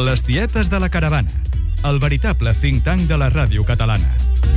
Les tietes de la caravana, el veritable think tank de la ràdio catalana.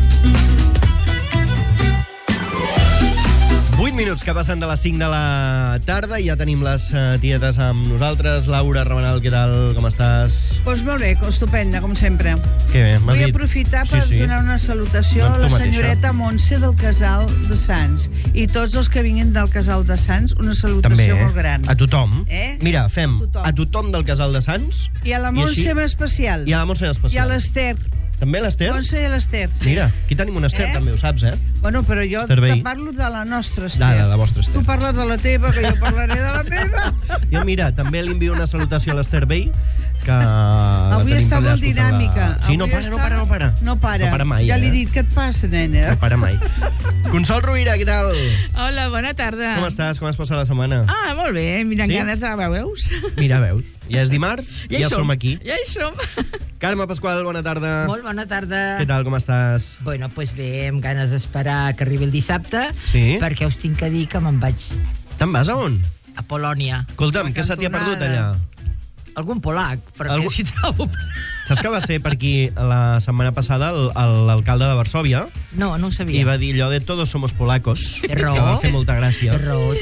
8 minuts que passen de les 5 de la tarda i ja tenim les tietes amb nosaltres. Laura Rabanal, què tal? Com estàs? Doncs molt bé, estupenda, com sempre. Que bé, m'has dit... Vull aprofitar per donar una salutació a la senyoreta Montse del Casal de Sants i tots els que vinguin del Casal de Sants, una salutació molt gran. A tothom. Mira, fem a tothom del Casal de Sants. I a la Montse en especial. I a la Montse en especial. I a l'Ester. També l'Ester? Montse i l'Ester, sí. Mira, aquí tenim un Ester, també, ho saps, Bueno, però jo te parlo de la nostra Ester. De la vostra Ester. Tu parla de la teva, que jo parlaré de la meva. Jo, mira, també li envio una salutació a l'Ester Bey, que... Avui està molt dinàmica. Sí, no para. No para. No para mai, Ja li he dit, què et passa, nena? No para mai. Consol Rovira, què tal? Hola, bona tarda. Com estàs? Com has passat la setmana? Molt bé, mirant ganes de veus. Mira, veus. Ja és dimarts, ja som aquí. Ja hi som. Carme Pasqual, bona tarda. Molt bona tarda. Què tal, com estàs? Bueno, doncs bé, amb ganes d'esperar que arribi el dissabte, perquè us tinc que dir que me'n vaig. Te'n vas a on? A Polònia. Escolta'm, què se t'hi ha perdut allà? Algun polac, perquè si trobo... Saps que va ser per aquí la setmana passada l'alcalde de Varsòvia? No, no ho sabia. I va dir allò de todos somos polacos. Té raó. Que va fer molta gràcia. Té raó.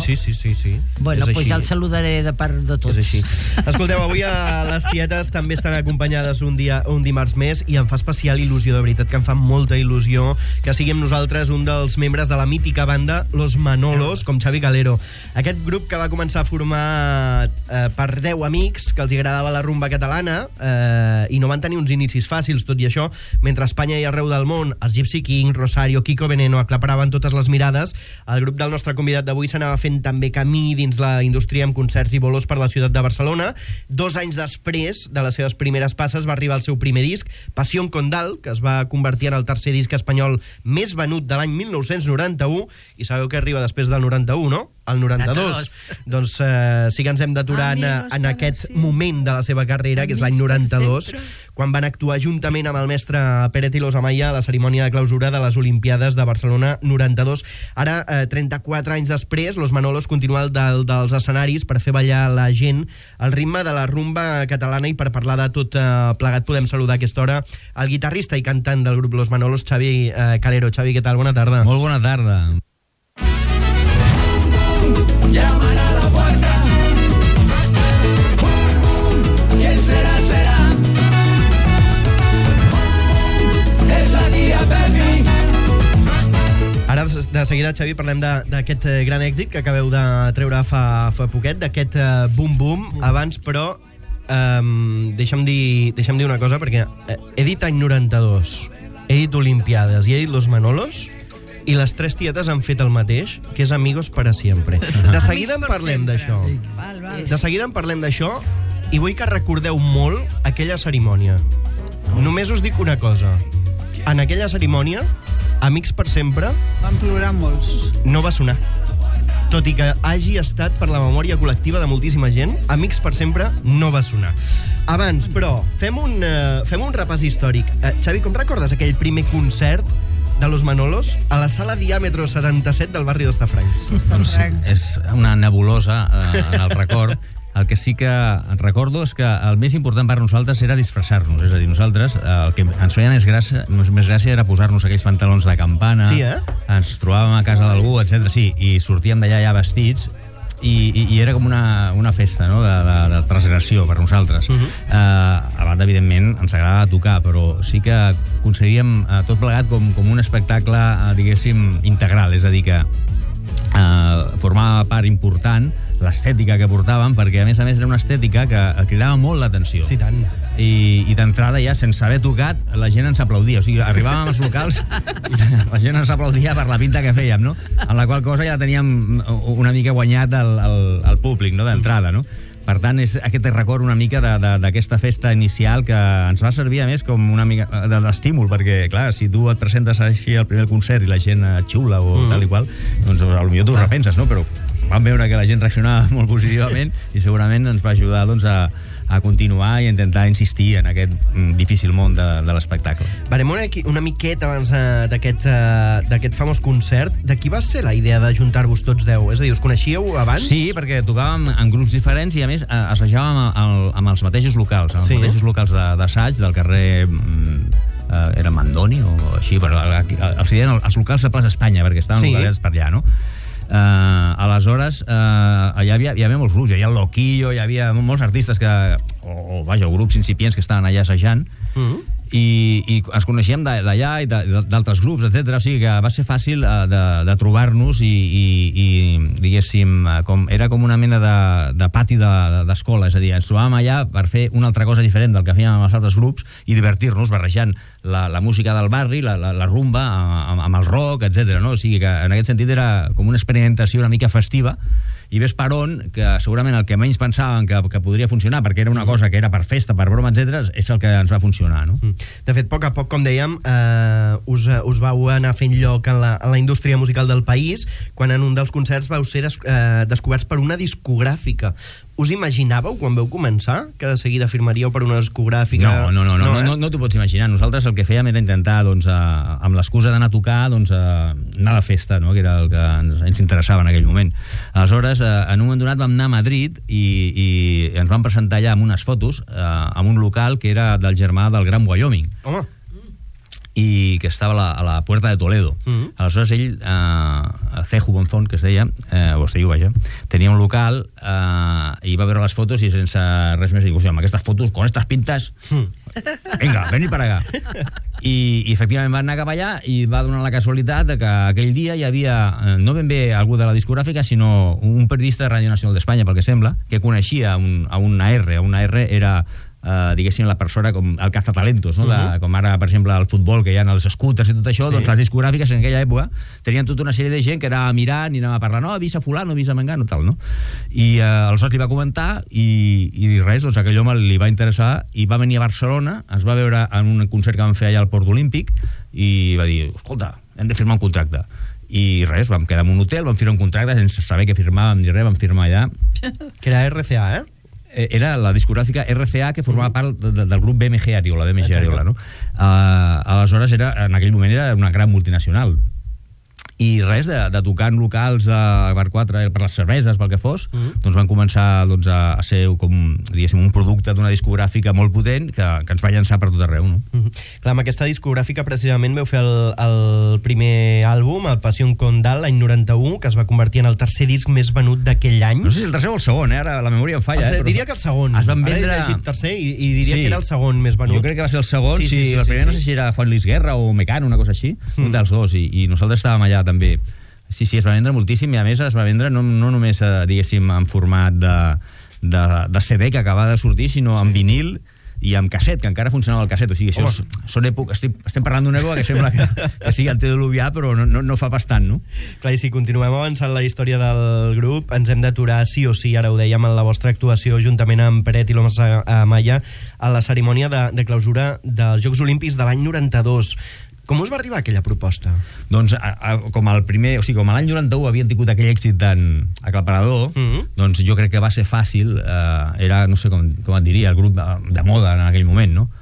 Sí. Bueno, doncs ja el saludaré de part de tots. És així. Escolteu, avui a les tietes també estan acompanyades un dimarts més i em fa especial il·lusió, de veritat, que em fa molta il·lusió que sigui amb nosaltres un dels membres de la mítica banda Los Manolos, com Xavi Calero. Aquest grup que va començar a formar per 10 amics que els agradava la rumba catalana i no van tenir uns inicis fàcils, tot i això, mentre a Espanya i arreu del món els Gypsy King, Rosario, Kiko Veneno aclaparaven totes les mirades, el grup del nostre convidat d'avui s'anava fent també camí dins la indústria amb concerts i bolos per la ciutat de Barcelona. 2 anys després de les seves primeres passes va arribar el seu primer disc, Pasión Condal, que es va convertir en el tercer disc espanyol més venut de l'any 1991, i sabeu què arriba després del 91, no? El 92. Doncs sí que ens hem d'aturar en aquest moment de la seva carrera, que és l'any 92, quan van actuar juntament amb el mestre Pere Tilos Amaya a la cerimònia de clausura de les Olimpiades de Barcelona 92. Ara, 34 anys després, Los Manolos continua dels escenaris per fer ballar la gent al ritme de la rumba catalana, i per parlar de tot plegat podem saludar a aquesta hora el guitarrista i cantant del grup Los Manolos, Xavi Calero. Xavi, què tal? Bona tarda. Molt bona tarda. Llaman a la puerta. ¿Quién será? Es la tía Pepi. Ara, de seguida, Xavi, parlem d'aquest gran èxit que acabeu de treure fa poquet, d'aquest Boom Boom. Abans, però, deixa'm dir una cosa, perquè he dit any 92, he dit Olimpiades i he dit Los Manolos, i les 3 tietes han fet el mateix, que és Amigos para siempre. De seguida en parlem d'això. De seguida en parlem d'això, i vull que recordeu molt aquella cerimònia. Només us dic una cosa. En aquella cerimònia, Amics per sempre... Van plorar molts. No va sonar. Tot i que hagi estat per la memòria col·lectiva de moltíssima gent, Amics per sempre no va sonar. Abans, però, fem un repàs històric. Xavi, com recordes aquell primer concert de Los Manolos a la sala Diàmetro 77 del barri d'Hostafrancs? Doncs és una nebulosa en el record. El que sí que recordo és que el més important per nosaltres era disfressar-nos. És a dir, nosaltres el que ens feia més gràcia era posar-nos aquells pantalons de campana. Sí, ens trobàvem a casa d'algú, etc. Sí, i sortíem d'allà ja vestits. I era com una festa, no?, de transgressió per nosaltres. A banda, evidentment, ens agradava tocar, però sí que aconseguíem tot plegat com un espectacle, diguéssim, integral. És a dir, que formava part important l'estètica que portàvem, perquè a més era una estètica que cridava molt l'atenció. Sí, tant. I d'entrada ja, sense haver tocat, la gent ens aplaudia. O sigui, arribàvem als locals i la gent ens aplaudia per la pinta que fèiem, no? En la qual cosa ja teníem una mica guanyat el públic, no?, d'entrada, no? Per tant, és aquest record una mica d'aquesta festa inicial que ens va servir, a més, com una mica d'estímul, perquè, clar, si tu et presentes així al primer concert i la gent et xiula o tal i qual, doncs potser tu ho repenses, no? Però vam veure que la gent reaccionava molt positivament i segurament ens va ajudar, doncs, a a continuar i intentar insistir en aquest difícil món de l'espectacle. Varem una miqueta abans d'aquest famós concert. De qui va ser la idea de juntar-vos tots 10? És a dir, us coneixíeu abans? Sí, perquè tocàvem en grups diferents i, a més, assajàvem amb els mateixos locals, els mateixos locals d'assaig del carrer... era Mandoni o així, però els deien els locals de Plaça Espanya, perquè estaven localitzats per allà, no? Aleshores hi havia molts grups, hi havia el Loquillo, hi havia molts artistes o grups incipients que estaven allà assajant, i ens coneixíem d'allà i d'altres grups, etc. O sigui que va ser fàcil de trobar-nos i diguéssim, era com una mena de pati d'escola, és a dir, ens trobàvem allà per fer una altra cosa diferent del que fèiem amb els altres grups i divertir-nos barrejant la música del barri, la rumba, amb el rock, etc. O sigui que en aquest sentit era com una experimentació una mica festiva, i ves per on, que segurament el que menys pensàvem que podria funcionar, perquè era una cosa que era per festa, per broma, etc., és el que ens va funcionar, no? De fet, a poc, com dèiem, us vau anar fent lloc en la indústria musical del país, quan en un dels concerts vau ser descoberts per una discogràfica. Us imaginàveu, quan vau començar, que de seguida firmaríeu per una discogràfica? No t'ho pots imaginar. Nosaltres el que fèiem era intentar, amb l'excusa d'anar a tocar, anar de festa, no? Que era el que ens interessava en aquell moment. Aleshores, en un moment donat vam anar a Madrid i ens vam presentar allà amb unes fotos en un local que era del germà del Gran Wyoming. Home! I que estava a la Puerta de Toledo. Aleshores ell, Ceju Bonzón, que es deia, o es diu, vaja, tenia un local i va veure les fotos i sense res més diu, amb aquestes fotos, con estas pintas, venga, veni per acá. I efectivament va anar cap allà i va donar la casualitat de que aquell dia hi havia, no ben bé algú de la discogràfica, sinó un periodista de Ràdio Nacional d'Espanya, pel que sembla, que coneixia a una R. Una R era diguéssim, la persona com el cazatalentos, no? Com ara, per exemple, el futbol, que hi ha els scooters i tot això, doncs les discogràfiques en aquella època tenien tota una sèrie de gent que anava mirant i anava a parlar, no, avisa fulano, avisa mengano, tal, no? I aleshores li va comentar i res, doncs aquell home li va interessar i va venir a Barcelona, ens va veure en un concert que vam fer allà al Port Olímpic i va dir, escolta, hem de firmar un contracte. I res, vam quedar en un hotel, vam firmar un contracte sense saber què firmàvem ni res, vam firmar allà. Que era RCA, Era la discogràfica RCA, que formava part del grup BMG Ariola, no? Aleshores, en aquell moment era una gran multinacional. I res, de tocar en locals per 4, per les cerveses, pel que fos, doncs van començar a ser com, diguéssim, un producte d'una discogràfica molt potent que ens va llançar per tot arreu, no? Clar, amb aquesta discogràfica precisament vau fer el primer àlbum, el Passion Condal, l'any 91, que es va convertir en el tercer disc més venut d'aquell any. No sé si el tercer o el segon, ara la memòria em falla. Diria que el segon. Es van vendre... Ara he llegit tercer i diria que era el segon més venut. Jo crec que va ser el segon, el primer no sé si era Juan Luis Guerra o Mecano, una cosa així, un dels dos, i nosaltres estàvem allà també. Sí, es va vendre moltíssim i a més es va vendre no només, diguéssim, en format de CD que acaba de sortir, sinó en vinil i amb casset, que encara funcionava el casset. O sigui, això són èpoques... Estem parlant d'una època que sembla que sigui antediluvià, però no fa pas tant, no? Clar, i si continuem avançant la història del grup, ens hem d'aturar sí o sí, ara ho dèiem, en la vostra actuació juntament amb Peret i l'Homes Amaya a la cerimònia de clausura dels Jocs Olímpics de l'any 92. Com us va arribar aquella proposta? Doncs com l'any 91 havien tingut aquell èxit tan aclaparador, doncs jo crec que va ser fàcil, era, no sé com et diria, el grup de moda en aquell moment, no?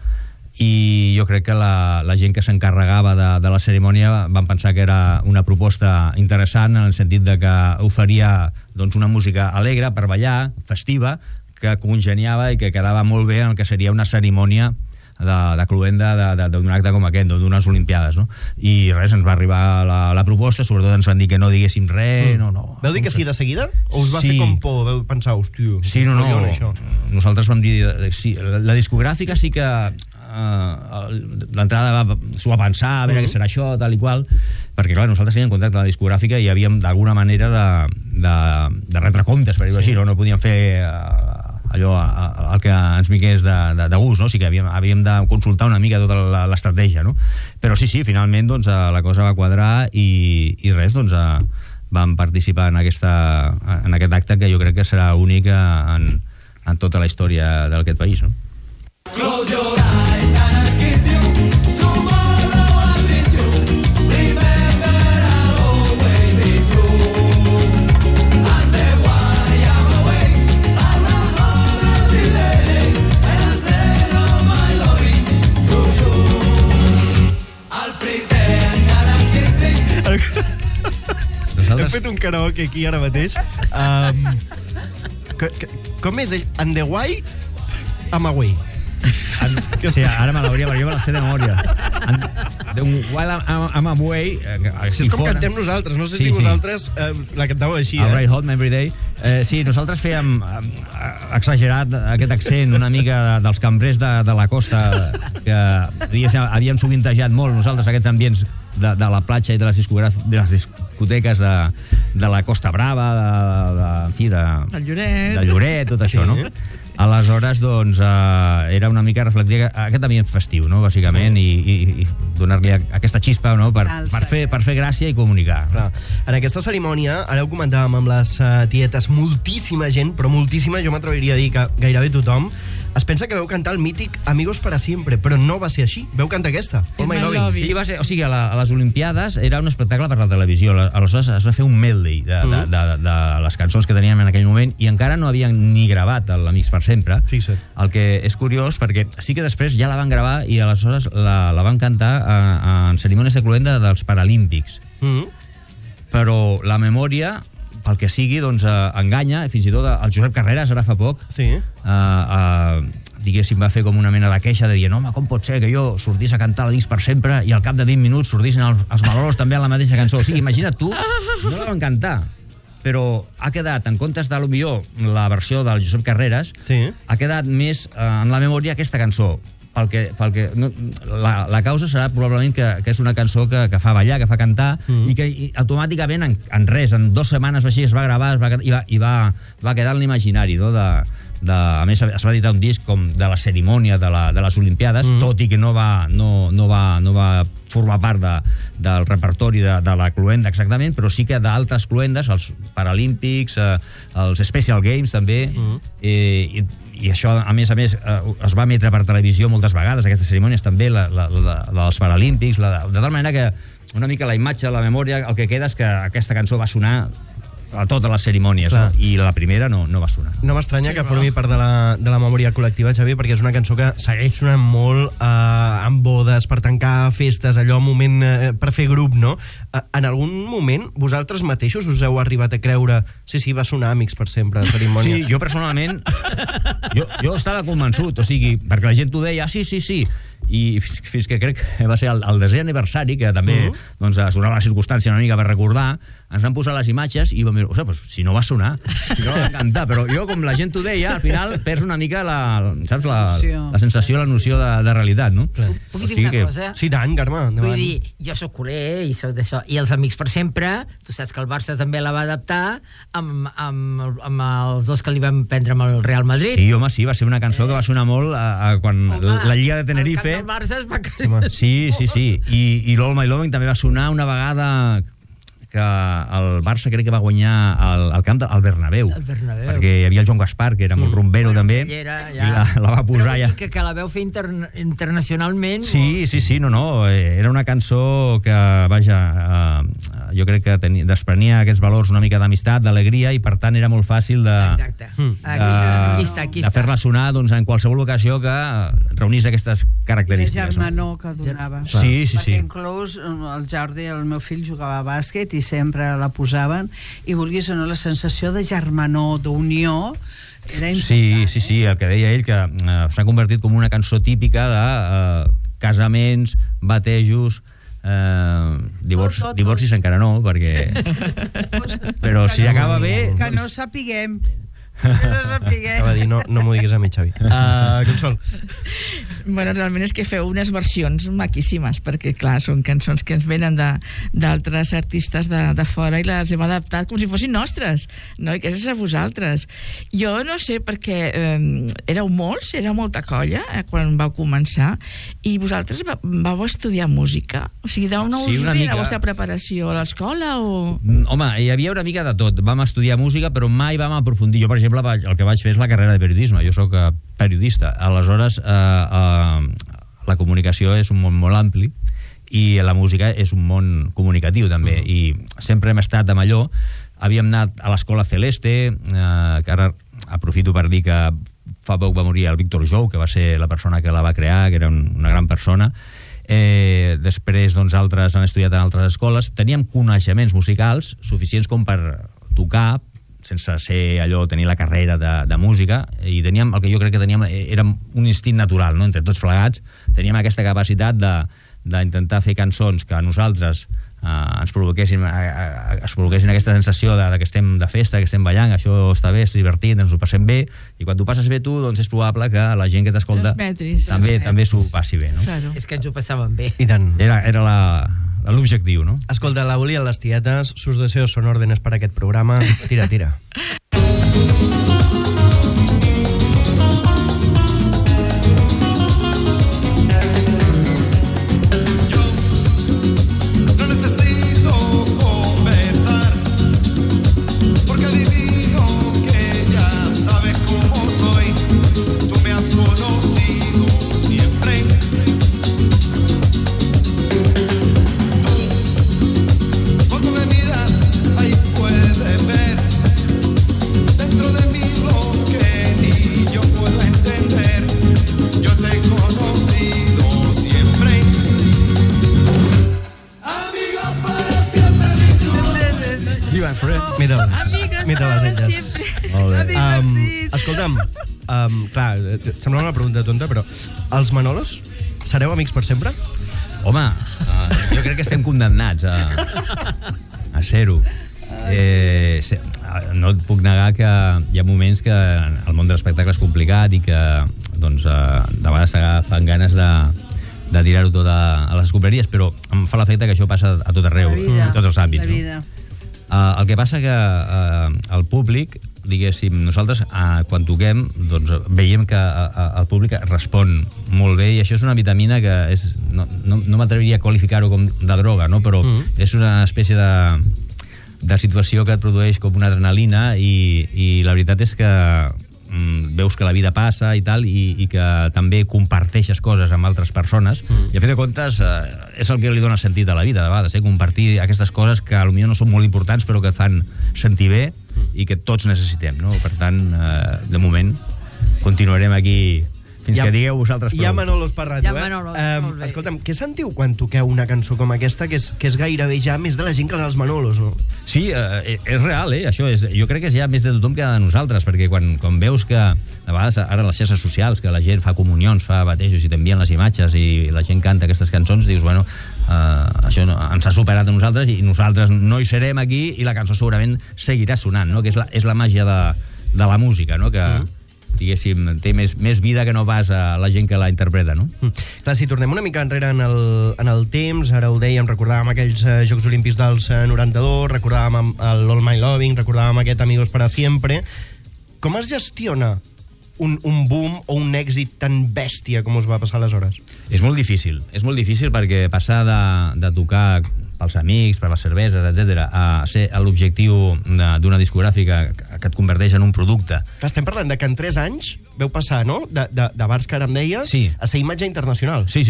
I jo crec que la gent que s'encarregava de la cerimònia van pensar que era una proposta interessant en el sentit de que oferia una música alegre per ballar, festiva, que congeniava i que quedava molt bé en el que seria una cerimònia de cluenda d'un acte com aquest, d'unes Olimpiades, no? I res, ens va arribar la proposta, sobretot ens van dir que no diguéssim res, no. Veu dir que sí de seguida? O us va fer com por? Veu pensar, hòstia, sí, no. Nosaltres vam dir, sí, la discogràfica sí que l'entrada s'ho va pensar, a veure què serà això, tal i qual, perquè clar, nosaltres teníem contacte amb la discogràfica i havíem d'alguna manera de retre comptes, per dir-ho així, no podíem fer allò el que ens miqués de gust, no? O sigui que havíem de consultar una mica tota l'estratègia, no? Però sí, finalment doncs, la cosa va quadrar i res, doncs vam participar en aquest acte que jo crec que serà únic en tota la història d'aquest país, no? Close your eyes and I'll give you tomorrow I'll miss you. Remember I'll always be true. And the why I'm away, I'm home every day. fet un karaoke aquí ara mateix. Com és? Andeway? Amaway. Sí, ara me l'hauria, perquè jo me la sé de memòria. While I'm away... Si és com cantem nosaltres, no sé si vosaltres la cantàveu així. El Right Hot Every Day. Sí, nosaltres fèiem exagerat aquest accent una mica dels cambrers de la costa, que havíem sovintejat molt nosaltres aquests ambients de la platja i de les discoteques de la Costa Brava, de Lloret, tot això, no? Aleshores, doncs, era una mica reflectir aquest ambient festiu, no?, bàsicament, i donar-li aquesta xispa, no?, per fer gràcia i comunicar. Clar. En aquesta cerimònia, ara ho comentàvem amb les tietes, moltíssima gent, però moltíssima, jo m'atreviria a dir que gairebé tothom, es pensa que veu cantar el mític Amigos para siempre, però no va ser així. Veu cantar aquesta, All My Loving. Sí, va ser, o sigui, a les Olimpiades era un espectacle per la televisió. Aleshores es va fer un medley de les cançons que teníem en aquell moment i encara no havien ni gravat l'Amics per sempre. Fixa't. El que és curiós, perquè sí que després ja la van gravar i aleshores la van cantar en cerimònies de cloenda dels Paralímpics. Però la memòria, pel que sigui, doncs enganya, fins i tot el Josep Carreras, ara fa poc, diguéssim, va fer com una mena de queixa de dir, home, com pot ser que jo sortís a cantar l'Amics per sempre i al cap de 20 minuts sortissin els Malolos també a la mateixa cançó. O sigui, imagina't tu, no la van cantar, però ha quedat, en comptes de millor la versió del Josep Carreras, ha quedat més en la memòria aquesta cançó. La causa serà probablement que és una cançó que fa ballar, que fa cantar, i que automàticament en res, en 2 setmanes o així es va gravar i va quedar en l'imaginari, no? A més, es va editar un disc com de la cerimònia de les Olimpiades, tot i que no va formar part del repertori de la cloenda exactament, però sí que d'altres cloendes, els Paralímpics, els Special Games també, i això, a més, es va emetre per televisió moltes vegades, aquestes cerimònies també, la dels Paralímpics, de tal manera que una mica la imatge de la memòria, el que queda és que aquesta cançó va sonar a totes les cerimònies, no? I la primera no va sonar. No m'estranya que formi part de la memòria col·lectiva, Xavi, perquè és una cançó que segueix sonant molt en bodes, per tancar festes, allò, un moment per fer grup, no? En algun moment, vosaltres mateixos us heu arribat a creure sí, va sonar Amics per sempre, de cerimònia? Sí, jo personalment, jo estava convençut, o sigui, perquè la gent ho deia, sí, i fins que crec que va ser el 10è aniversari, que també doncs, es donava la circumstància una mica per recordar, ens van posar les imatges i vam dir, ostres, pues, si no va sonar, si no va cantar, però jo, com la gent ho deia, al final perds una mica la sensació, la noció de realitat, no? Puc dir una cosa? Sí, tant, Carme, endavant. Vull dir, jo sóc culer i sóc d'això, i els Amics per sempre, tu saps que el Barça també la va adaptar amb els dos que li van prendre amb el Real Madrid. Sí, home, sí, va ser una cançó que va sonar molt quan la Lliga de Tenerife... El Barça es va... Sí. I l'All My Loving també va sonar una vegada que el Barça crec que va guanyar el camp del Bernabéu. Perquè hi havia el Joan Gaspar, que era molt rumbero també, i la va posar ja. Que la veu fer internacionalment... Sí, no. Era una cançó que, vaja, jo crec que desprenia aquests valors una mica d'amistat, d'alegria, i per tant era molt fàcil de fer-la sonar en qualsevol ocasió que reunís aquestes característiques. La germanor que donava. Sí. Perquè inclús el Jordi, el meu fill, jugava a bàsquet i sempre la posaven, i vulguis o no, la sensació de germanor, d'unió, era important. Sí, el que deia ell, que s'ha convertit com una cançó típica de casaments, batejos, divorcis encara no, perquè... Però si acaba bé... Que no sapiguem. Acaba de dir, no m'ho diguis a mi, Xavi. Consol. Bueno, realment és que feu unes versions maquíssimes, perquè, clar, són cançons que ens venen d'altres artistes de fora i les hem adaptat com si fossin nostres, no? I que és a vosaltres. Jo no sé, perquè éreu molts, era molta colla quan vau començar, i vosaltres vau estudiar música? O sigui, d'on us ve la vostra preparació? A l'escola o...? Home, hi havia una mica de tot. Vam estudiar música, però mai vam aprofundir. Jo, per exemple, el que vaig fer és la carrera de periodisme. Jo sóc periodista. Aleshores, la comunicació és un món molt ampli i la música és un món comunicatiu també, i sempre hem estat amb allò. Havíem anat a l'Escola Celeste, que ara aprofito per dir que fa poc va morir el Víctor Jou, que va ser la persona que la va crear, que era una gran persona, Després, doncs, altres han estudiat en altres escoles. Teníem coneixements musicals suficients com per tocar, sense ser allò, tenir la carrera de música, i teníem, el que jo crec que teníem era un instint natural, no? Entre tots plegats teníem aquesta capacitat d'intentar fer cançons que a nosaltres ens provoquessin aquesta sensació de que estem de festa, que estem ballant, això està bé, és divertit, ens ho passem bé, i quan t'ho passes bé tu, doncs és probable que la gent que t'escolta també s'ho passi bé, no? Claro. És que ens ho passàvem bé. I tant. Era l'objectiu, no? Escolta, la Uli a les tietes, sus deseos son órdenes para aquest programa. Tira, tira. No necesito conversar, porque adivino que ya sabes cómo soy. Tú me has conocido siempre. Cuando me miras, ahí puedes ver dentro de mí lo que ni yo puedo entender. Yo te he conocido siempre. Amigos para siempre, Mira les elles. Molt bé. Escolta'm, clar, sembla una pregunta tonta, però els Manolos sereu amics per sempre? Home, jo crec que estem condemnats a ser-ho. No et puc negar que hi ha moments que el món de l'espectacle és complicat i que doncs, de vegades s'agafen ganes de tirar-ho tot a les escombraries, però em fa l'efecte que això passa a tot arreu, en tots els àmbits. No? El que passa que el públic, diguéssim, nosaltres quan toquem doncs, veiem que el públic respon molt bé, i això és una vitamina que no m'atreviria a qualificar-ho com de droga, no? Però és una espècie de situació que et produeix com una adrenalina, i la veritat és que veus que la vida passa i tal, i que també comparteixes coses amb altres persones, i a fi de comptes és el que li dona sentit a la vida, de vegades, compartir aquestes coses que potser no són molt importants però que et fan sentir bé i que tots necessitem, no? Per tant, de moment continuarem aquí fins que digueu vosaltres prou. Hi ha Manolos per ràdio, Hi ha Manolos, molt bé. Escolta'm, què sentiu quan toqueu una cançó com aquesta, que és gairebé ja més de la gent que els Manolos, no? Sí, és real, això és, jo crec que és ja més de tothom que de nosaltres, perquè quan veus que a vegades ara les xarxes socials, que la gent fa comunions, fa batejos i t'envien les imatges i la gent canta aquestes cançons, dius, bueno, això ens ha superat a nosaltres i nosaltres no hi serem aquí, i la cançó segurament seguirà sonant, no? Que és la màgia de la música, no? Que diguéssim, té més vida que no pas a la gent que la interpreta, no? Clar, si tornem una mica enrere en el temps, ara ho dèiem, recordàvem aquells Jocs Olímpics dels 92, recordàvem l'All My Loving, recordàvem aquest Amigos para Siempre. Com es gestiona un boom o un èxit tan bèstia com us va passar aleshores? És molt difícil perquè passar de tocar pels amics, per les cerveses, etc., a ser l'objectiu d'una discogràfica que et converteix en un producte. Estem parlant de que en 3 anys veu passar, no?, de bars que ara em deies, sí, a ser imatge internacional. Sí.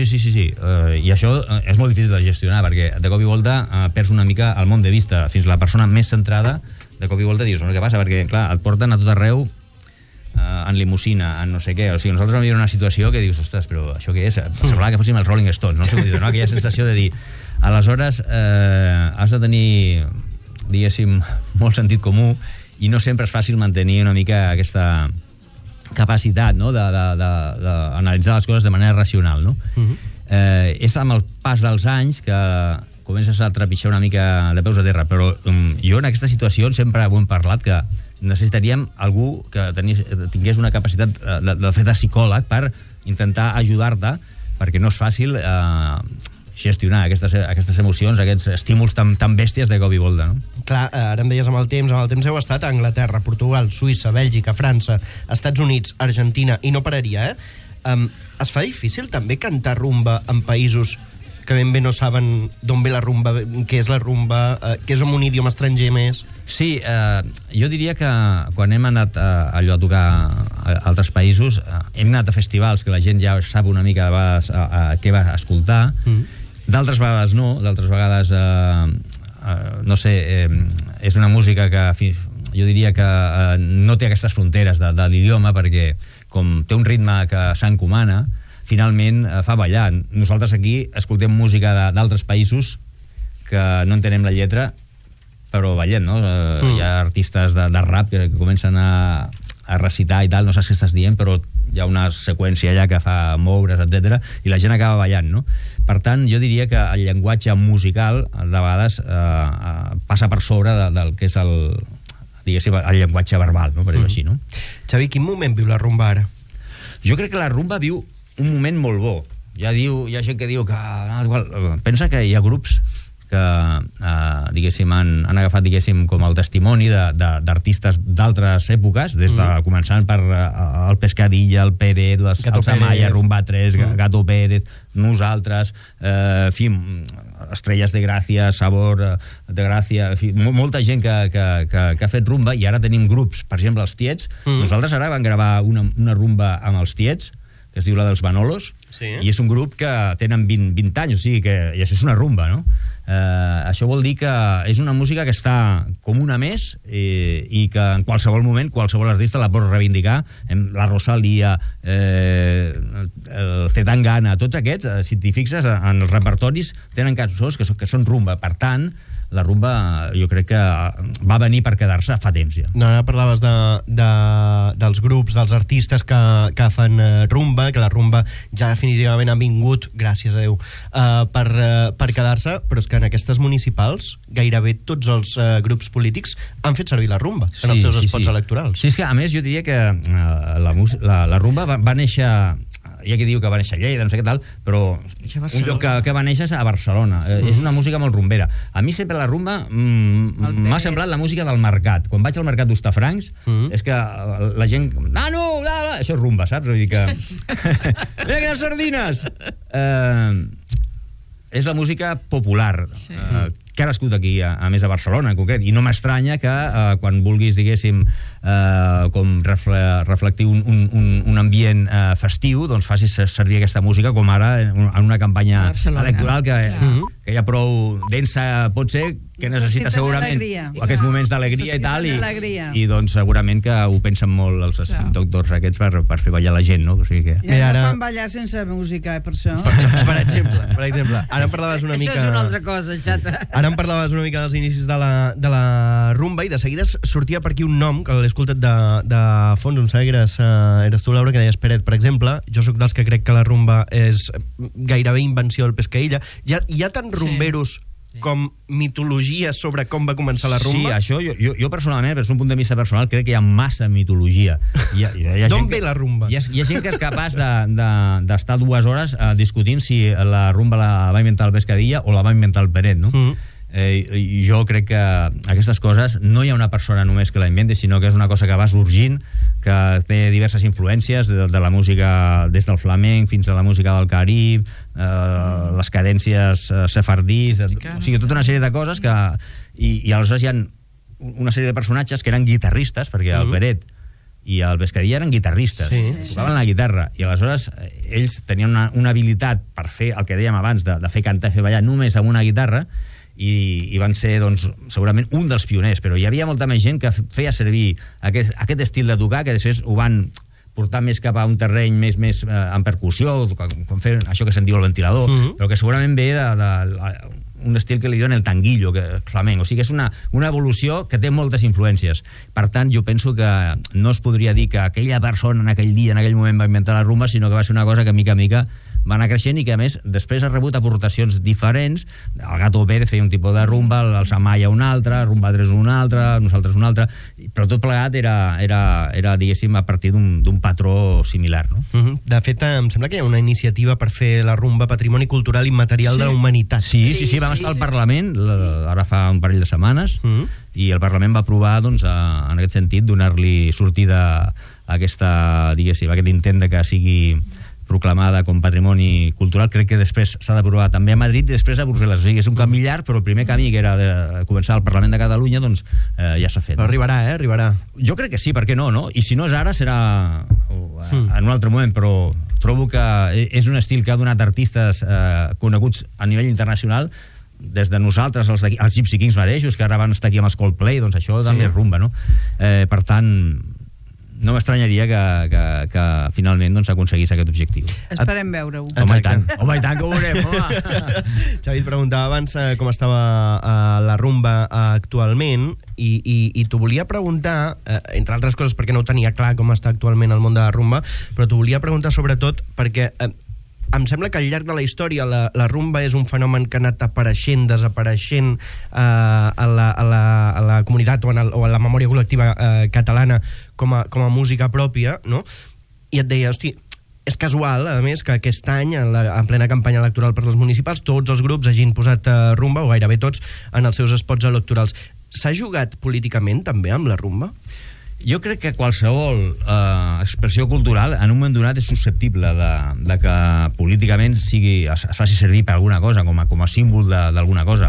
I això és molt difícil de gestionar, perquè de cop i volta perds una mica el món de vista. Fins la persona més centrada, de cop i volta dius, no, què passa? Perquè, clar, et porten a tot arreu, en limusina, en no sé què. O sigui, nosaltres vam viure una situació que dius, ostres, però això què és? Semblava que fóssim els Rolling Stones, no? No? Aquella sensació de dir, aleshores has de tenir, diguéssim, molt sentit comú, i no sempre és fàcil mantenir una mica aquesta capacitat, no?, d'analitzar les coses de manera racional, no? És amb el pas dels anys que comences a trepitjar una mica de peus a terra, però jo en aquesta situació sempre ho hem parlat, que necessitaríem algú que tingués una capacitat de fer de psicòleg per intentar ajudar-te, perquè no és fàcil gestionar aquestes emocions, aquests estímuls tan bèsties de cop i volta, no? Clar, ara em deies amb el temps heu estat a Anglaterra, Portugal, Suïssa, Bèlgica, França, Estats Units, Argentina, i no pararia, es fa difícil també cantar rumba en països que ben bé no saben d'on ve la rumba, què és la rumba, què és un idioma estranger més? Sí, jo diria que quan hem anat a tocar a altres països, hem anat a festivals que la gent ja sap una mica de vegades què va escoltar, d'altres vegades no, d'altres vegades no sé, és una música que jo diria que no té aquestes fronteres de l'idioma, perquè com té un ritme que s'encomana, finalment fa ballar. Nosaltres aquí escoltem música d'altres països que no entenem la lletra, però ballem, no? Hi ha artistes de rap que comencen a recitar i tal, no saps què estàs dient, però hi ha una seqüència allà que fa moure's, etc, i la gent acaba ballant, no? Per tant, jo diria que el llenguatge musical de vegades passa per sobre del que és el llenguatge verbal, no? Per dir-ho així, no? Xavi, quin moment viu la rumba ara? Jo crec que la rumba viu un moment molt bo. Hi ha gent que diu que... Pensa que hi ha grups que diguéssim, han agafat com el testimoni d'artistes d'altres èpoques, des de començant per el Pescadilla, el Pérez, el Samaya, Rumba 3, Gato Pérez, nosaltres, en fi, Estrelles de Gràcia, Sabor de Gràcia, en fi, molta gent que ha fet rumba, i ara tenim grups, per exemple, els Tiets. Nosaltres ara vam gravar una rumba amb els Tiets, que es diu la dels Manolos, i és un grup que tenen 20 anys, o sigui que i això és una rumba, no? Això vol dir que és una música que està com una més i que en qualsevol moment qualsevol artista la pot reivindicar. La Rosalía, el Zetangana, tots aquests, si t'hi fixes en els repertoris, tenen cançons que són rumba. Per tant, la rumba jo crec que va venir per quedar-se fa temps ja. No, ara parlaves dels grups, dels artistes que fan rumba, que la rumba ja definitivament ha vingut, gràcies a Déu, per quedar-se, però és que en aquestes municipals gairebé tots els grups polítics han fet servir la rumba en els seus spots electorals. Sí, és que a més jo diria que la rumba va néixer, hi ha qui diu que va néixer a Lleida, no sé què tal, però un lloc que va néixer és a Barcelona. És una música molt rumbera. A mi sempre la rumba m'ha semblat la música del mercat. Quan vaig al mercat d'Hostafrancs, és que la gent... Això és rumba, saps? Vull dir que... Mira quines sardines! És la música popular, que ha nascut aquí, a més a Barcelona en concret, i no m'estranya que quan vulguis, diguéssim, com reflectir un ambient festiu, doncs facis servir aquesta música, com ara en una campanya electoral que hi ha prou densa, pot ser, que necessita segurament aquests moments d'alegria i tal, i doncs segurament que ho pensen molt els doctors aquests per fer ballar la gent, no? O sigui que... Ja no fan ballar sense música, per això. Per exemple. Ara em parlaves una mica... Això és una altra cosa, xata. Ara em parlaves una mica dels inicis de la rumba, i de seguida sortia per aquí un nom que l'he escoltat de fons, em sembla que eres tu, Laura, que deies Peret, per exemple. Jo sóc dels que crec que la rumba és gairebé invenció del Pescaïlla. Hi ha tant rumberos com mitologia sobre com va començar la rumba? Sí, això jo personalment, des d'un punt de vista personal, crec que hi ha massa mitologia. D'on ve la rumba? Hi ha gent que és capaç d'estar 2 hores discutint si la rumba la va inventar el Pescadilla o la va inventar el Peret, no? Jo crec que aquestes coses no hi ha una persona només que la inventi, sinó que és una cosa que va sorgint, que té diverses influències de la música, des del flamenc fins a la música del Carib, les cadències sefardís, o sigui, tota una sèrie de coses que... I aleshores hi ha una sèrie de personatges que eren guitarristes, perquè el Peret i el Pescadilla eren guitarristes, tocaven la guitarra, i aleshores ells tenien una habilitat per fer el que dèiem abans, de fer cantar i fer ballar només amb una guitarra, i van ser, doncs, segurament un dels pioners, però hi havia molta més gent que feia servir aquest estil de tocar, que després ho van portar més cap a un terreny més en percussió, quan fer això que se'n diu el ventilador, però que segurament ve un estil que li diuen el tanguillo, flamenc. O sigui que és una evolució que té moltes influències. Per tant, jo penso que no es podria dir que aquella persona en aquell dia, en aquell moment va inventar la rumba, sinó que va ser una cosa que mica a mica va anar creixent i que a més després ha rebut aportacions diferents. El Gato Pérez feia un tipus de rumba, el Samaya una altra, Rumba 3 una altra, nosaltres una altra, però tot plegat era diguéssim, a partir d'un patró similar, no? De fet, em sembla que hi ha una iniciativa per fer la rumba patrimoni cultural immaterial de la humanitat. Sí, vam estar al Parlament ara fa un parell de setmanes, i el Parlament va aprovar, doncs, en aquest sentit, donar-li sortida a aquesta, diguéssim, aquest intent de que sigui proclamada com patrimoni cultural. Crec que després s'ha d'aprovar també a Madrid i després a Brussel·les. O sigui, és un camí llarg, però el primer camí, que era de començar al Parlament de Catalunya, doncs ja s'ha fet. Però arribarà, arribarà. Jo crec que sí, per què no? I si no és ara, serà en un altre moment, però trobo que és un estil que ha donat artistes coneguts a nivell internacional, des de nosaltres, els Gypsy Kings mateixos, que ara van estar aquí amb els Coldplay, doncs això també és rumba, no? Per tant, no m'estranyaria que finalment doncs, aconseguís aquest objectiu. Esperem veure-ho. Home, i tant que ho veurem, home. Xavi, et preguntava abans com estava la rumba actualment i t'ho volia preguntar, entre altres coses perquè no ho tenia clar com està actualment el món de la rumba, però t'ho volia preguntar sobretot perquè em sembla que al llarg de la història la rumba és un fenomen que ha anat apareixent, desapareixent a la comunitat o a la memòria col·lectiva catalana com a música pròpia, no? I et deia, hosti, és casual, a més, que aquest any, en plena campanya electoral per les municipals, tots els grups hagin posat rumba, o gairebé tots, en els seus spots electorals. S'ha jugat políticament també amb la rumba? Jo crec que qualsevol expressió cultural en un moment donat és susceptible de que políticament es faci servir per alguna cosa, com a símbol d'alguna cosa.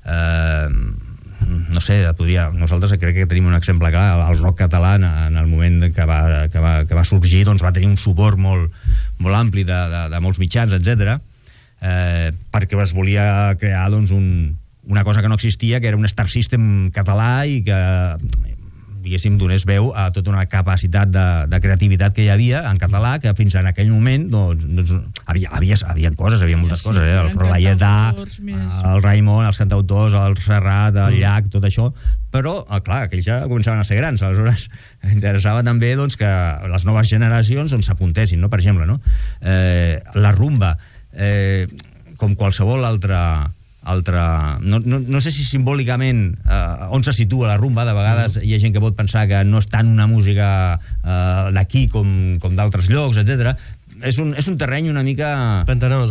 No sé, nosaltres crec que tenim un exemple clar. El rock català en el moment que va sorgir doncs va tenir un suport molt ampli de molts mitjans, etc. Perquè es volia crear doncs, una cosa que no existia, que era un star system català i que diguéssim, donés veu a tota una capacitat de creativitat que hi havia en català, que fins en aquell moment doncs havia coses, havia moltes coses, el Laietà, el Raimon, els cantautors, el Serrat, el Llach, tot això, però, clar, aquells ja començaven a ser grans, aleshores interessava també doncs, que les noves generacions s'apuntessin, no? Per exemple, no? La rumba, com qualsevol altra no sé si simbòlicament on se situa la rumba. De vegades hi ha gent que pot pensar que no és tant una música d'aquí com d'altres llocs, etc. És un terreny una mica pantanós.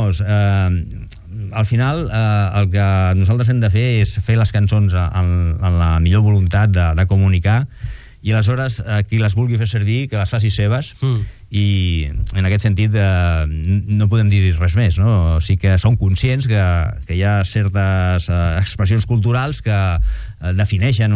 Al final el que nosaltres hem de fer és fer les cançons en la millor voluntat de comunicar, i aleshores qui les vulgui fer servir que les faci seves, i en aquest sentit no podem dir res més, no? O sigui que som conscients que hi ha certes expressions culturals que defineixen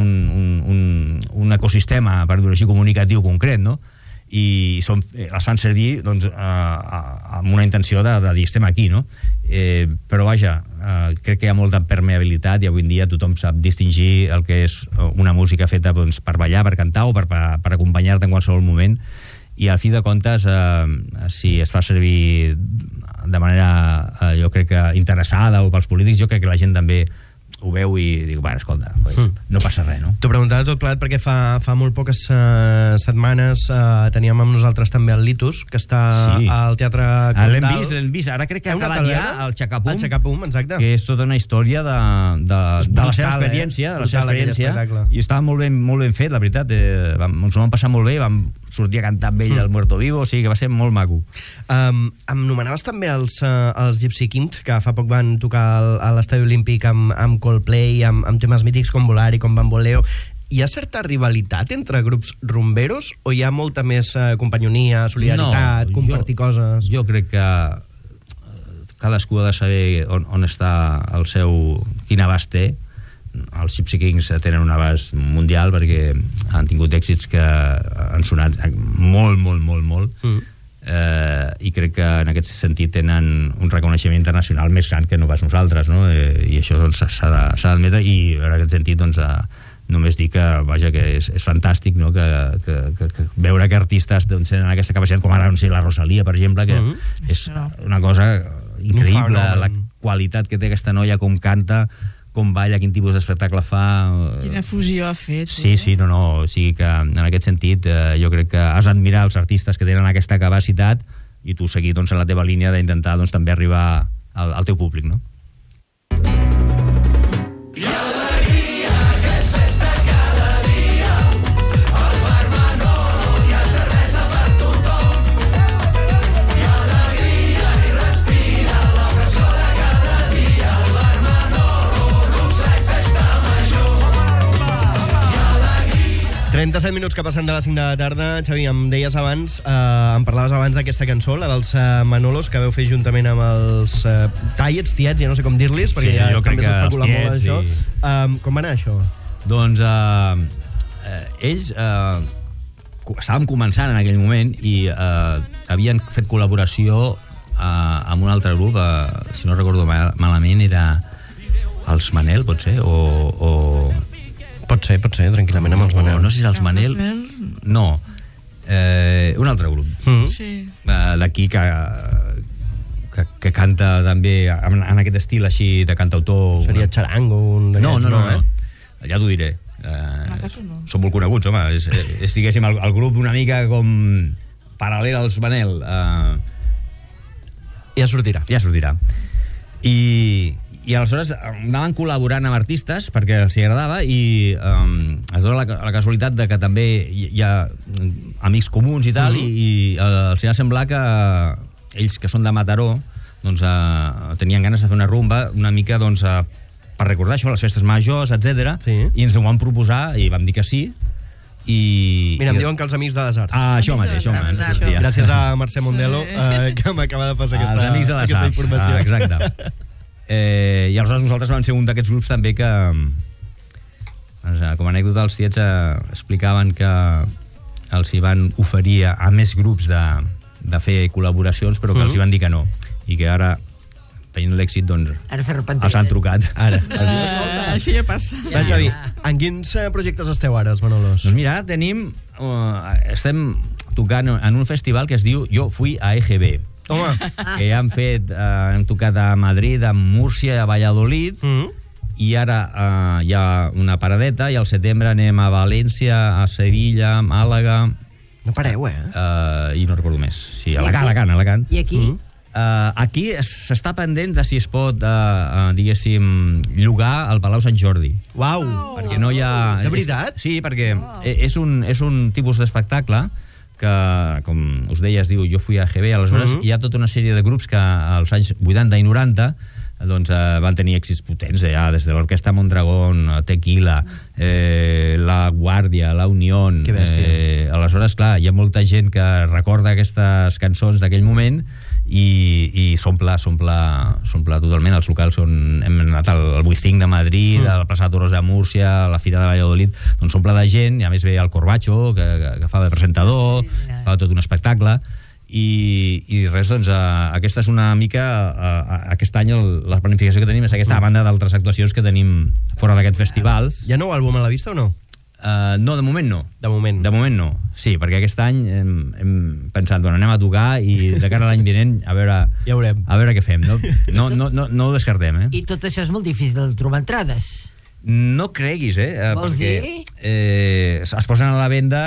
un ecosistema, per dir-ho així, comunicatiu concret, no? I les fan servir doncs, amb una intenció de dir estem aquí, no? Però vaja, crec que hi ha molta permeabilitat i avui en dia tothom sap distingir el que és una música feta doncs, per ballar, per cantar o per acompanyar-te en qualsevol moment, i al fi de comptes si es fa servir de manera jo crec que interessada o pels polítics, jo crec que la gent també ho veu i dic, bueno, escolta, no passa res, no? T'ho preguntava tot plegat perquè fa molt poques setmanes teníem amb nosaltres també el Litus, que està al Teatre Condal. L'hem vist, ara crec que ha acabat ja el Xacapum. El Xacapum, exacte. Que és tota una història de la seva experiència, i estava molt ben fet, la veritat. Ens ho vam passar molt bé, vam sortir a cantar amb ell al Muerto Vivo, o sigui que va ser molt maco. Em nomenaves també els Gypsy Kings, que fa poc van tocar a l'Estadi Olímpic amb Coldplay, amb temes mítics com Volare, com Bamboleo. Hi ha certa rivalitat entre grups rumberos o hi ha molta més companyonia, solidaritat, compartir coses? Jo crec que cadascú ha de saber on està el seu... quin abast té. Els Gypsy Kings tenen un abast mundial perquè han tingut èxits que han sonat molt i crec que en aquest sentit tenen un reconeixement internacional més gran que no pas nosaltres, no? I això doncs, s'ha d'admetre, i en aquest sentit doncs, només dir que, vaja, que és fantàstic, no? que veure que artistes doncs, tenen aquesta capacitat, com ara la Rosalia, per exemple, que és una cosa increïble, la qualitat que té aquesta noia, com canta, com balla, quin tipus d'espectacle fa... Quina fusió ha fet. Sí, o sigui que en aquest sentit jo crec que has d'admirar els artistes que tenen aquesta capacitat i tu seguir doncs, en la teva línia d'intentar doncs, també arribar al teu públic, no? Hi 37 minuts que passen de les 5 de la tarda. Xavi, em deies abans, em parlaves abans d'aquesta cançó, la dels Manolos, que veu fer juntament amb els tiets, ja no sé com dir-los, perquè ja també s'especula molt això. Com va anar això? Doncs ells estàvem començant en aquell moment i havien fet col·laboració amb un altre grup, si no recordo malament, era els Manel, pot ser, o... Pot ser, tranquil·lament, amb els Manel. No sé si és els Manel... No. Un altre grup. Sí. D'aquí que canta també en aquest estil així de cantautor. Seria Charango, un No, d'aquests, ja t'ho diré. Acaso no. Són molt coneguts, home. És diguéssim, el grup una mica com paral·lel als Manel. Ja sortirà. Ja sortirà. I aleshores anaven col·laborant amb artistes perquè els hi agradava i es dona la casualitat de que també hi ha amics comuns i tal, i els hi va semblar que ells, que són de Mataró, doncs tenien ganes de fer una rumba una mica doncs per recordar això, les festes majors, etc. Sí. I ens ho van proposar i vam dir que sí. Mira, em diuen que els Amics de les Arts. Això mateix, home. Gràcies a Mercè Mondelo, que m'acaba de passar Els Amics de les aquesta Arts. informació. Exacte. I aleshores nosaltres vam ser un d'aquests grups també que com a anècdota els tiets explicaven que els hi van oferir a més grups de fer col·laboracions, però que els hi van dir que no, i que ara veient l'èxit doncs Ara s'arrepenteixen. els han trucat. Ara. Això ja passa. Va, Xavi, en quins projectes esteu ara, els Manolos? Doncs mira, estem tocant en un festival que es diu Jo fui a EGB, Home. que ja hem tocat a Madrid, a Múrcia, a Valladolid, i ara hi ha una paradeta, i al setembre anem a València, a Sevilla, a Màlaga, No pareu, i no recordo més. Sí, Alacant. I aquí? Aquí s'està pendent de si es pot, diguéssim, llogar al Palau Sant Jordi. Uau. Perquè no hi ha... De veritat? Sí, perquè és un tipus d'espectacle que, com us deia, es diu Jo fui a GB, aleshores hi ha tota una sèrie de grups que als anys 80 i 90 doncs van tenir èxits potents, ja, des de l'Orquestra Mondragón, Tequila, La Guàrdia, La Unión. Que bèstia. Aleshores, clar, hi ha molta gent que recorda aquestes cançons d'aquell moment i s'omple totalment. Els locals hem anat al Buicing de Madrid, a la plaça de Toros de Múrcia, a la Fira de Valladolid, doncs s'omple de gent, i a més ve el Corbacho, que fa de presentador, fa tot un espectacle. I res, doncs aquesta és una mica aquest any la planificació que tenim és aquesta, a banda d'altres actuacions que tenim fora d'aquest festival. Hi ha nou àlbum a la vista o no? No, de moment no. De moment. De moment no, sí, perquè aquest any hem pensat, bueno, anem a tocar i de cara a l'any vinent a veure, Ja veurem. a veure què fem. No ho descartem, I tot això és molt difícil de trobar entrades. No creguis, Vols perquè dir? es posen a la venda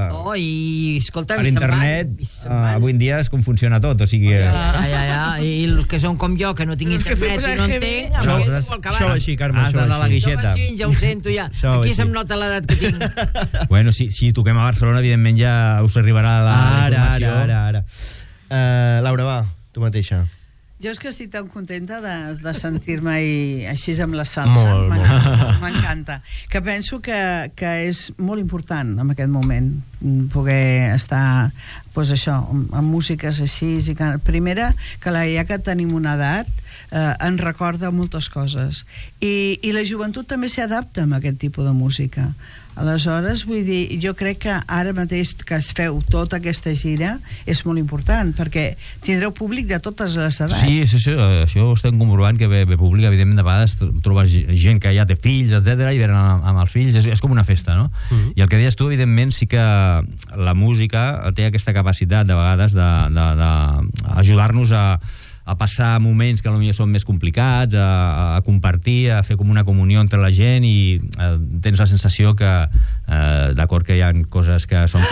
I escolta, per internet. Avui en dia és com funciona tot, o sigui... Ja. I els que són com jo, que no tinc Els que fem internet i no EGB. entenc, Això va així, Carme, Has això d'anar a va la així. guixeta. Sí, ja ho sento, ja. Això va Aquí així. se'm nota l'edat que tinc. Bueno, si toquem a Barcelona, evidentment ja us arribarà la informació. Ara. Laura, va, tu mateixa. Jo és que estic tan contenta de sentir-me així amb la salsa. Molt. M'encanta. Que penso que és molt important en aquest moment poder estar pues això, amb músiques així. Primera, que ja que tenim una edat, ens recorda moltes coses. I la joventut també s'adapta a aquest tipus de música. Aleshores, vull dir, jo crec que ara mateix que es feu tota aquesta gira és molt important, perquè tindreu públic de totes les edats. Sí, això ho estem comprovant, que ve públic, evidentment, de vegades trobes gent que ja té fills, etc i venen amb els fills, és com una festa, no? I el que deies tu, evidentment, sí que la música té aquesta capacitat, de vegades, d'ajudar-nos a passar moments que potser són més complicats, a compartir, a fer com una comunió entre la gent, i tens la sensació que, d'acord, que hi ha coses que són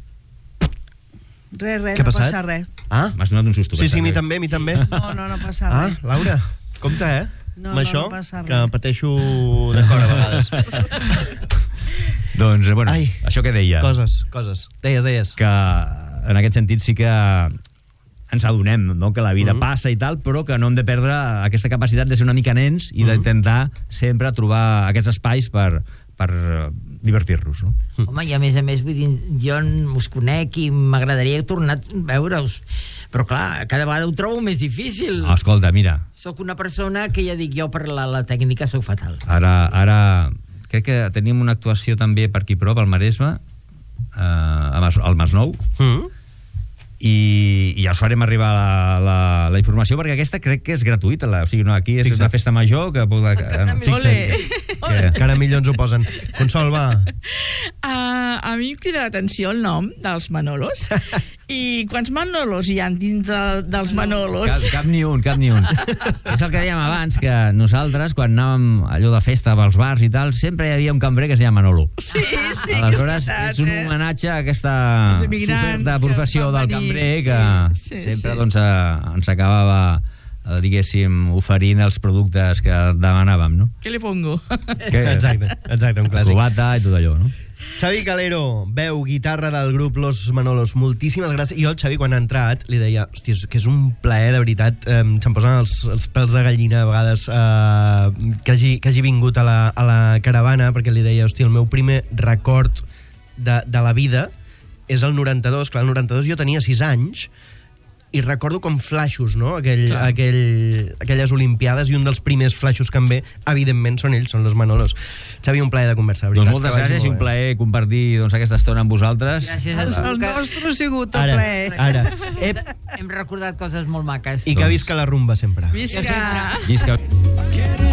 Res, Què ha no passat? passa res. M'has donat un susto. Sí, mi també, mi també. No passa res. Laura, compte, No, amb això, no passa res. que pateixo de cor a vegades. Doncs, bueno, Ai. això que deia. Coses. Deies. Que en aquest sentit sí que ens adonem, no?, que la vida passa i tal, però que no hem de perdre aquesta capacitat de ser una mica nens i d'intentar sempre trobar aquests espais per divertir-nos, no? Home, i a més, vull dir, jo us conec i m'agradaria tornar a veure-us, però clar, cada vegada ho trobo més difícil. Escolta, mira, Soc una persona que ja dic, jo per la tècnica sou fatal. ara crec que tenim una actuació també per aquí prop, al Maresme, al Masnou, i ja us farem arribar la informació, perquè aquesta crec que és gratuïta, o sigui, no, aquí és una festa major que Ole. Que ara millor ens ho posen. Consol, va. A mi em crida l'atenció el nom dels Manolos. I quants Manolos hi ha dins dels Manolos? Cap ni un. És el que dèiem abans, que nosaltres, quan anàvem allò de festa pels bars i tal, sempre hi havia un cambrer que es deia Manolo. Sí. Aleshores, és un homenatge a aquesta superta professió del cambrer que sempre doncs, ens acabava diguéssim, oferint els productes que demanàvem, no? Què li pongo? Exacte, un clàssic. Cubata i tot allò, no? Xavi Calero, veu, guitarra del grup Los Manolos, moltíssimes gràcies. Jo, el Xavi, quan ha entrat, li deia, hòstia, que és un plaer, de veritat, se'm posen els pèls de gallina a vegades que hagi vingut a la caravana, perquè li deia, hòstia, el meu primer record de la vida és el 92, clar, el 92 jo tenia 6 anys, i recordo com flaixos, no? Aquelles olimpiades, i un dels primers flaixos que em ve, evidentment, són ells, són los Manolos. Xavi, un plaer de conversar, veritat. Doncs moltes gràcies i un plaer compartir aquesta estona amb vosaltres. Gràcies. El nostre ha sigut el plaer. Ara. Hem recordat coses molt maques. I que visca la rumba sempre. Visca! Visca.